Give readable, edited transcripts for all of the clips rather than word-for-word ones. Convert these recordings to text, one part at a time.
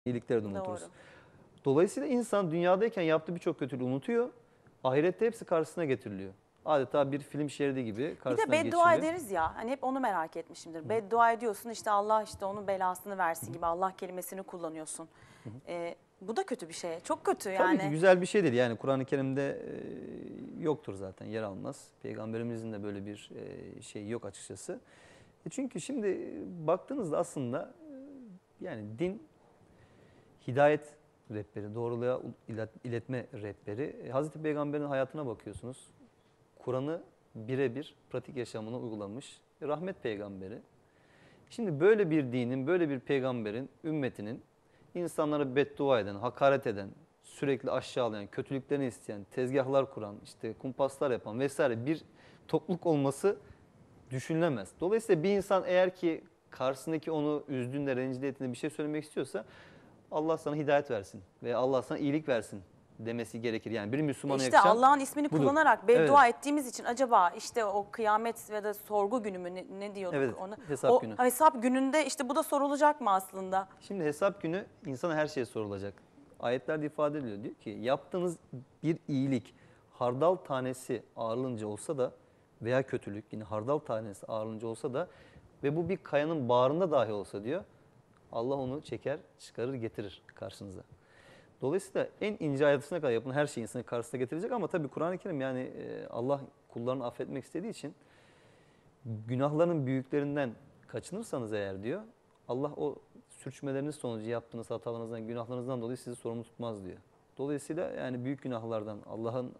iyilikleri de unuturuz. Doğru. Dolayısıyla insan dünyadayken yaptığı birçok kötülüğü unutuyor. Ahirette hepsi karşısına getiriliyor. Adeta bir film şeridi gibi Bir de karşısına beddua geçiriliyor. ederiz ya. Hani hep onu merak etmişimdir. Beddua ediyorsun işte Allah işte onun belasını versin gibi Allah kelimesini kullanıyorsun. Bu da kötü bir şey. Çok kötü yani. Tabii ki güzel bir şey değil. Yani Kur'an-ı Kerim'de yoktur zaten, yer almaz. Peygamberimizin de böyle bir şey yok açıkçası. Çünkü şimdi baktığınızda aslında yani din hidayet rehberi, doğruluğa iletme rehberi. Hazreti Peygamber'in hayatına bakıyorsunuz. Kur'an'ı birebir pratik yaşamına uygulamış rahmet peygamberi. Şimdi böyle bir dinin, böyle bir peygamberin, ümmetinin insanlara beddua eden, hakaret eden, sürekli aşağılayan, kötülüklerini isteyen, tezgahlar kuran, işte kumpaslar yapan vesaire bir topluluk olması düşünülemez. Dolayısıyla bir insan eğer ki karşısındaki onu üzdüğünde, rencide ettiğinde bir şey söylemek istiyorsa Allah sana hidayet versin veya Allah sana iyilik versin demesi gerekir. Yani bir Müslümana İşte yakışan Allah'ın ismini budur. kullanarak Evet, beddua ettiğimiz için acaba işte o kıyamet ya da sorgu günü mü ne diyorduk evet, ona? hesap O günü. hesap gününde işte bu da sorulacak mı aslında? Şimdi hesap günü insana her şey sorulacak. Ayetlerde ifade ediliyor. Diyor ki yaptığınız bir iyilik hardal tanesi ağırlığınca olsa da veya kötülük yine hardal tanesi ağırlığınca olsa da ve bu bir kayanın bağrında dahi olsa diyor Allah onu çeker, çıkarır, getirir karşınıza. Dolayısıyla en ince ayrıntısına kadar yapılan her şeyi insanın karşısına getirecek ama tabii Kur'an-ı Kerim yani Allah kullarını affetmek istediği için günahların büyüklerinden kaçınırsanız eğer diyor Allah o sürçmeleriniz sonucu yaptığınız hatalarınızdan, günahlarınızdan dolayı sizi sorumlu tutmaz diyor. Dolayısıyla yani büyük günahlardan, Allah'ın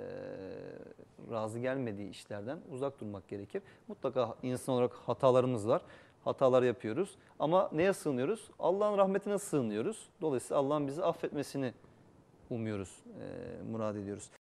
razı gelmediği işlerden uzak durmak gerekir. Mutlaka insan olarak hatalarımız var. Hatalar yapıyoruz. Ama neye sığınıyoruz? Allah'ın rahmetine sığınıyoruz. Dolayısıyla Allah'ın bizi affetmesini umuyoruz, murad ediyoruz.